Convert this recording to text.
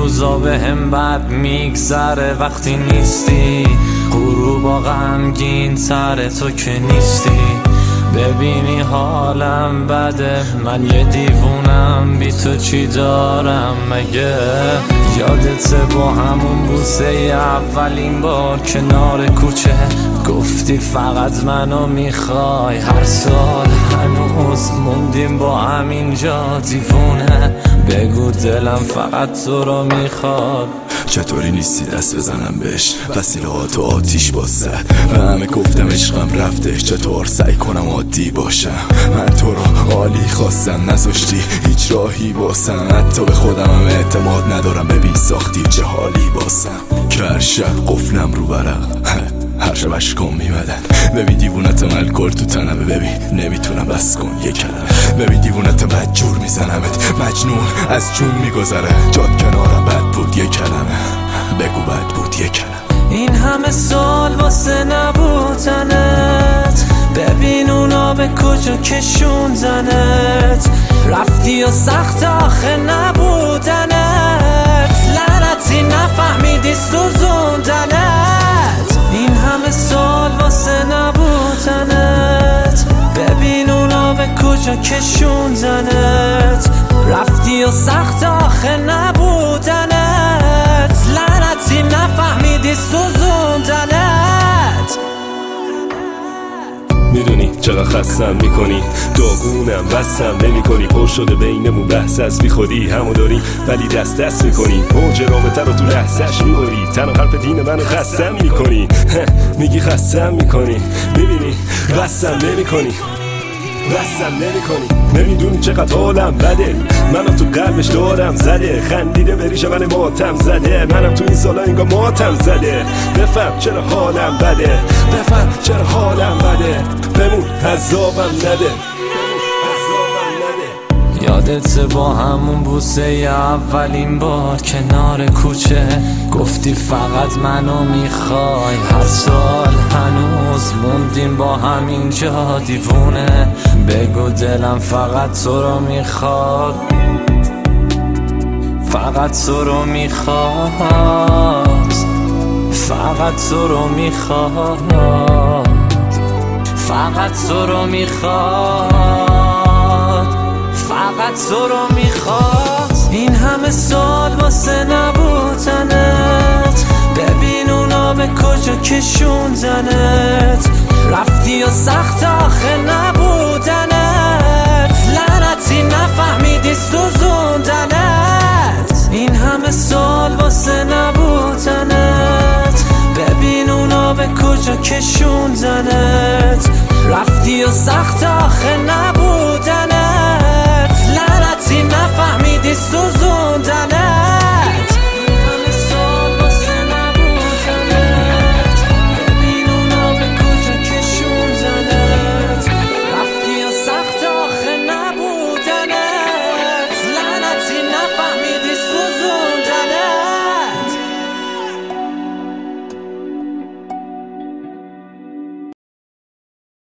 روزا به هم بد میگذره وقتی نیستی، غروبا غمگین سر تو که نیستی. ببینی حالم بده، من یه دیوونم، بی تو چی دارم مگه؟ یادت با همون بوسه اولین بار کنار کوچه گفتی فقط منو میخوای. هر سال هنوز موندیم با همینجا دیوونه، بگو دلم فقط تو رو میخواد. چطوری نیستی دست بزنم بهش، وسیله‌هاتو آتیش بازد. به همه گفتم عشقم رفتش، چطور سعی کنم عادی باشم؟ من تو رو عالی خواستم نذاشتی هیچ راهی باسم. حتی به خودم هم اعتماد ندارم، ببین ساختی چه حالی باسم. که هر شب قفلم رو ورق، هر شب عشقام میمدن. ببین دیوونت الکل تو تنمه، ببین نمیتونم بس کن یه کلمه. ببین دیوونت بدجور میزنمت، مجنون از جون میگذره. جات کنارم بد بود یه کلمه، بگو بد بود یه کلمه. این همه سال واسه نبودنت، ببین اونا به کجا کشوندنت. رفتی و سخت آخه نبودنت، لعنتی نفهمیدی سوزوندنت. این همه سال واسه نبودنت، ببین اونا به کجا کشوندنت. رفتی و سخت آخه نبودنت، لعنتی نفهمیدی سوزوندنت. میدونی چقدر خستم میکنی، داغونم بستم نمی کنی. پر شده بینمون بحث از بی خودی، همو داری ولی دست میکنی. موج رابطه رو تو لحظه‌اش میبری، تنها حرف دین منو خستم میکنی. میگی خستم میکنی، میبینی بستم نمی کنی، بستم نمی کنی. نمیدونی چقدر حالم بده، منم تو قلبش دارم زده. خندیده بریش من ماتم زده، منم تو این سالا انگار ماتم زده. بفهم چرا حالم بده، بفهم چرا حالم بده. بمون عذابم نده. یادت با همون بوسه اولین بار کنار کوچه گفتی فقط منو میخوای. هر سال هنوز موندیم با همینجا دیوونه، بگو دلم فقط تو رو میخواد، فقط تو رو میخواد، فقط تو رو میخواد، فقط تو رو میخواد، فقط تو رو میخواد. این همه سال واسه نبودنت، ببین اونا به کجا کشوندنت. رفتی و سخت آخه نبودنت، لعنتی نفهمیدی سوزوندنت. این همه سال واسه نبودنت، ببین اونا به کجا کشوندنت. رفتی و سخت آخه نبودنت،